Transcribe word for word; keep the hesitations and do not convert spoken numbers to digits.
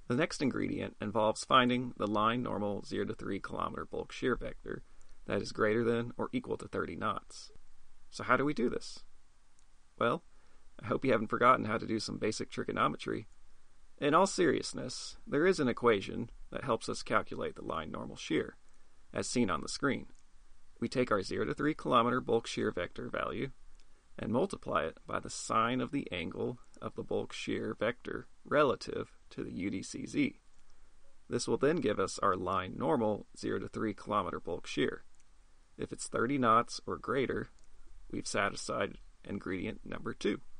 The next ingredient involves finding the line normal zero to three kilometer bulk shear vector that is greater than or equal to thirty knots. So how do we do this? Well, I hope you haven't forgotten how to do some basic trigonometry. In all seriousness, there is an equation that helps us calculate the line normal shear, as seen on the screen. We take our zero to three kilometer bulk shear vector value and multiply it by the sine of the angle of the bulk shear vector relative to the U D C Z. This will then give us our line normal zero to three kilometer bulk shear. If it's thirty knots or greater, we've satisfied ingredient number two.